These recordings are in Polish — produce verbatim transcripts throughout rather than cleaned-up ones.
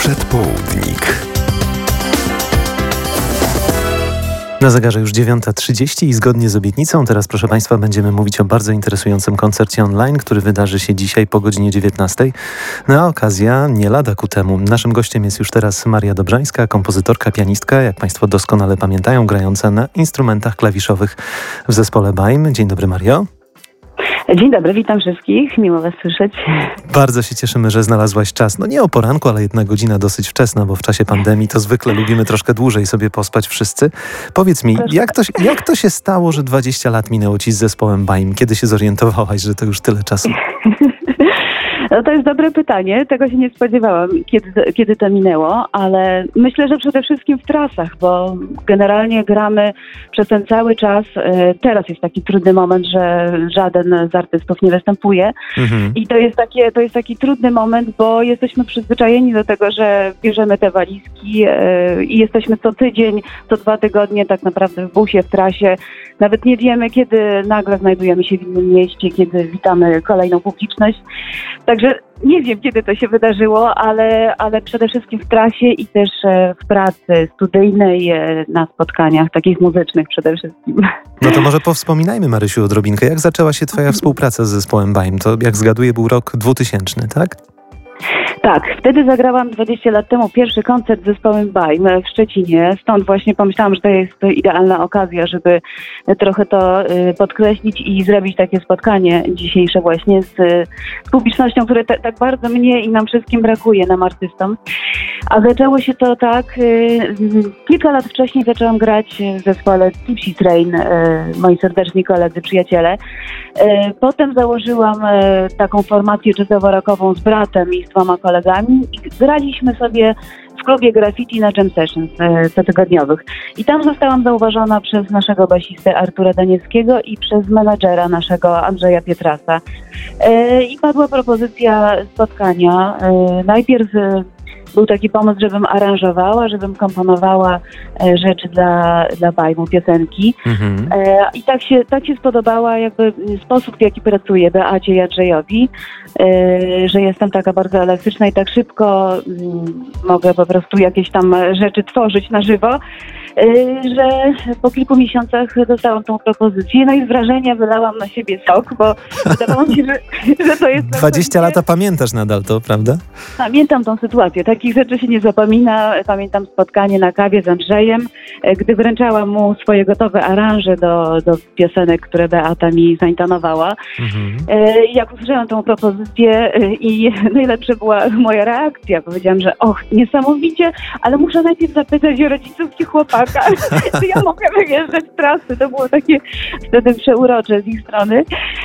Przedpołudnik. Na zegarze już dziewiąta trzydzieści i zgodnie z obietnicą teraz, proszę Państwa, będziemy mówić o bardzo interesującym koncercie online, który wydarzy się dzisiaj po godzinie dziewiętnastej. No a okazja nie lada ku temu. Naszym gościem jest już teraz Maria Dobrzańska, kompozytorka, pianistka, jak Państwo doskonale pamiętają, grająca na instrumentach klawiszowych w zespole B A I M. Dzień dobry, Mario. Dzień dobry, witam wszystkich, miło Was słyszeć. Bardzo się cieszymy, że znalazłaś czas. No nie o poranku, ale jedna godzina dosyć wczesna, bo w czasie pandemii to zwykle lubimy troszkę dłużej sobie pospać wszyscy. Powiedz mi, jak to, jak to się stało, że dwadzieścia lat minęło Ci z zespołem B A I M? Kiedy się zorientowałaś, że to już tyle czasu? No to jest dobre pytanie, tego się nie spodziewałam, kiedy, kiedy to minęło, ale myślę, że przede wszystkim w trasach, bo generalnie gramy przez ten cały czas. Teraz jest taki trudny moment, że żaden z artystów nie występuje mhm. i to jest, takie, to jest taki trudny moment, bo jesteśmy przyzwyczajeni do tego, że bierzemy te walizki i jesteśmy co tydzień, co dwa tygodnie tak naprawdę w busie, w trasie. Nawet nie wiemy, kiedy nagle znajdujemy się w innym mieście, kiedy witamy kolejną publiczność. Także nie wiem, kiedy to się wydarzyło, ale, ale przede wszystkim w trasie i też w pracy studyjnej, na spotkaniach takich muzycznych przede wszystkim. No to może powspominajmy, Marysiu, odrobinkę. Jak zaczęła się Twoja współpraca z zespołem B A I M? To, jak zgaduję, był rok dwutysięczny, tak? Tak, wtedy zagrałam dwadzieścia lat temu pierwszy koncert z zespołem B A I M w Szczecinie. Stąd właśnie pomyślałam, że to jest idealna okazja, żeby trochę to podkreślić i zrobić takie spotkanie dzisiejsze właśnie z, z publicznością, które t- tak bardzo mnie i nam wszystkim brakuje, nam artystom. A zaczęło się to tak, kilka lat wcześniej zaczęłam grać w zespole Tipsy Train, moi serdeczni koledzy, przyjaciele. Potem założyłam taką formację jazzowo-rockową z bratem i z dwoma kolegami i graliśmy sobie w klubie Graffiti na jam sessions e, cotygodniowych. I tam zostałam zauważona przez naszego basistę Artura Danieckiego i przez menadżera naszego Andrzeja Pietrasa. E, I padła propozycja spotkania. E, najpierw e, był taki pomysł, żebym aranżowała, żebym komponowała e, rzeczy dla, dla B A I M-u, piosenki. Mhm. E, I tak się, tak się spodobała jakby sposób, w jaki pracuję Beacie i Andrzejowi, e, że jestem taka bardzo elektryczna i tak szybko m, mogę po prostu jakieś tam rzeczy tworzyć na żywo, e, że po kilku miesiącach dostałam tą propozycję. No i z wrażenia wylałam na siebie sok, bo wydawało mi się, że, że to jest... dwadzieścia lata pamiętasz nadal to, prawda? Pamiętam tą sytuację. Takich rzeczy się nie zapomina. Pamiętam spotkanie na kawie z Andrzejem, gdy wręczałam mu swoje gotowe aranże do, do piosenek, które Beata mi zaintonowała. Mhm. Jak usłyszałam tą propozycję i najlepsza była moja reakcja. Powiedziałam, że och, niesamowicie, ale muszę najpierw zapytać o rodziców i chłopaka, czy ja mogę wyjeżdżać z trasy. To było takie wtedy przeurocze z ich strony.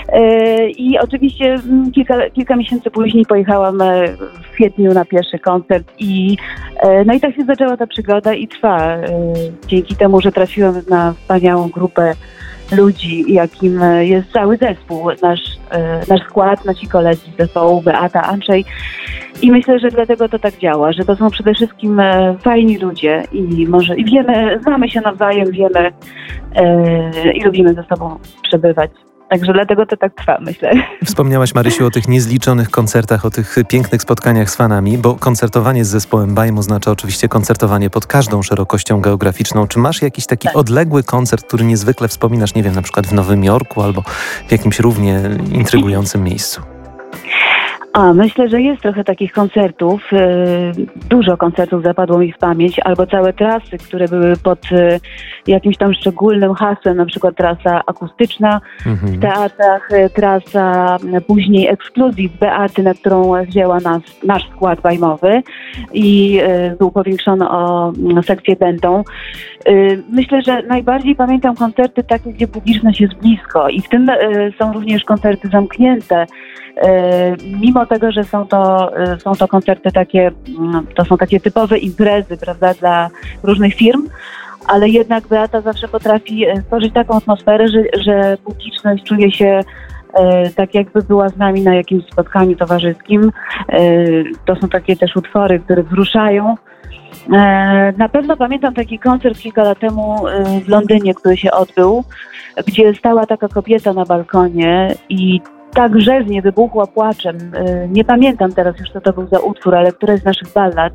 I oczywiście kilka, kilka miesięcy później pojechałam w kwietniu na pierwszy koncert i no i tak się zaczęła ta przygoda i trwa. Dzięki temu, że trafiłam na wspaniałą grupę ludzi, jakim jest cały zespół, nasz, nasz skład, nasi koledzy z zespołu, Beata, Andrzej. I myślę, że dlatego to tak działa, że to są przede wszystkim fajni ludzie i może i wiemy, znamy się nawzajem, wiemy yy, i lubimy ze sobą przebywać. Także dlatego to tak trwa, myślę. Wspomniałaś, Marysiu, o tych niezliczonych koncertach, o tych pięknych spotkaniach z fanami, bo koncertowanie z zespołem B A I M oznacza oczywiście koncertowanie pod każdą szerokością geograficzną. Czy masz jakiś taki tak. odległy koncert, który niezwykle wspominasz, nie wiem, na przykład w Nowym Jorku albo w jakimś równie intrygującym miejscu? A, myślę, że jest trochę takich koncertów. Dużo koncertów zapadło mi w pamięć, albo całe trasy, które były pod jakimś tam szczególnym hasłem, na przykład trasa akustyczna mhm. w teatrach, trasa później ekskluzyw Beaty, na którą wzięła nas, nasz skład B A I M-owy i był powiększony o sekcję będą. Myślę, że najbardziej pamiętam koncerty takie, gdzie publiczność jest blisko i w tym są również koncerty zamknięte. Mimo tego, że są to, są to koncerty takie, to są takie typowe imprezy, prawda, dla różnych firm, ale jednak Beata zawsze potrafi stworzyć taką atmosferę, że, że publiczność czuje się e, tak jakby była z nami na jakimś spotkaniu towarzyskim. E, to są takie też utwory, które wzruszają. E, na pewno pamiętam taki koncert kilka lat temu e, w Londynie, który się odbył, gdzie stała taka kobieta na balkonie i tak rzewnie wybuchła płaczem. Y, Nie pamiętam teraz już, co to był za utwór, ale któraś z naszych ballad.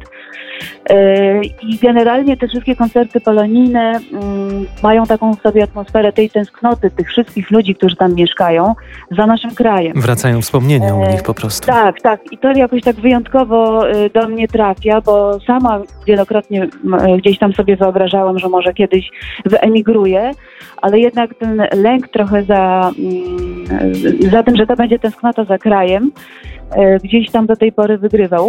Y, I generalnie te wszystkie koncerty polonijne mm, mają taką w sobie atmosferę tej tęsknoty tych wszystkich ludzi, którzy tam mieszkają, za naszym krajem. Wracają wspomnienia u nich po prostu. Tak, tak. I to jakoś tak wyjątkowo y, do mnie trafia, bo sama wielokrotnie m, gdzieś tam sobie wyobrażałam, że może kiedyś wyemigruję, ale jednak ten lęk trochę za, mm, za tym, że to będzie tęsknota za krajem, y, gdzieś tam do tej pory wygrywał.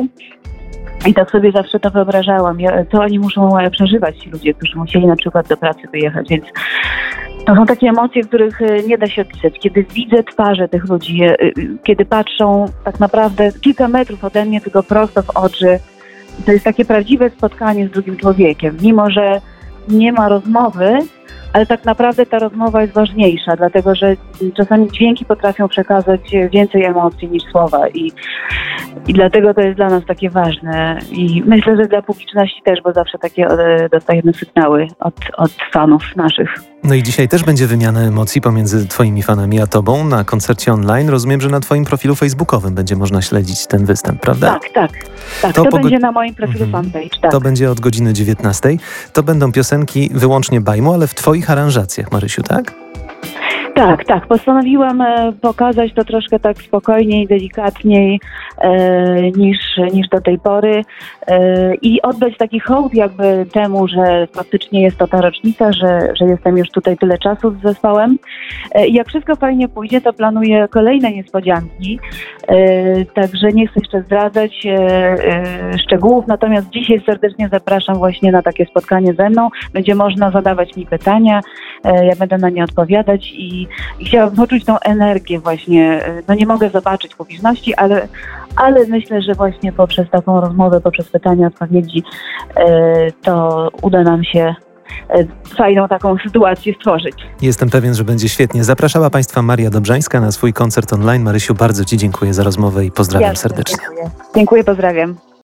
I tak sobie zawsze to wyobrażałam, ja- co oni muszą e, przeżywać, ci ludzie, którzy musieli na przykład do pracy wyjechać, więc to są takie emocje, których e, nie da się opisać. Kiedy widzę twarze tych ludzi, e, e, kiedy patrzą tak naprawdę kilka metrów ode mnie, tylko prosto w oczy, to jest takie prawdziwe spotkanie z drugim człowiekiem, mimo że nie ma rozmowy, ale tak naprawdę ta rozmowa jest ważniejsza, dlatego że czasami dźwięki potrafią przekazać więcej emocji niż słowa i, i dlatego to jest dla nas takie ważne i myślę, że dla publiczności też, bo zawsze takie e, dostajemy sygnały od, od fanów naszych. No i dzisiaj też będzie wymiana emocji pomiędzy twoimi fanami a tobą na koncercie online. Rozumiem, że na twoim profilu facebookowym będzie można śledzić ten występ, prawda? Tak, tak. tak. To To, po go- będzie na moim profilu Mhm. fanpage, tak. To będzie od godziny dziewiętnastej. To będą piosenki wyłącznie Bajmu, ale w twoich aranżacjach, Marysiu, tak? Tak, tak. Postanowiłam e, pokazać to troszkę tak spokojniej, delikatniej e, niż, niż do tej pory e, i oddać taki hołd jakby temu, że faktycznie jest to ta rocznica, że, że jestem już tutaj tyle czasu z zespołem. E, I jak wszystko fajnie pójdzie, to planuję kolejne niespodzianki, e, także nie chcę jeszcze zdradzać e, e, szczegółów, natomiast dzisiaj serdecznie zapraszam właśnie na takie spotkanie ze mną. Będzie można zadawać mi pytania, e, ja będę na nie odpowiadać i i chciałabym poczuć tą energię właśnie. No nie mogę zobaczyć publiczności, ale, ale myślę, że właśnie poprzez taką rozmowę, poprzez pytania, odpowiedzi, e, to uda nam się e, fajną taką sytuację stworzyć. Jestem pewien, że będzie świetnie. Zapraszała Państwa Maria Dobrzańska na swój koncert online. Marysiu, bardzo Ci dziękuję za rozmowę i pozdrawiam Ja serdecznie. Dziękuję. Dziękuję, pozdrawiam.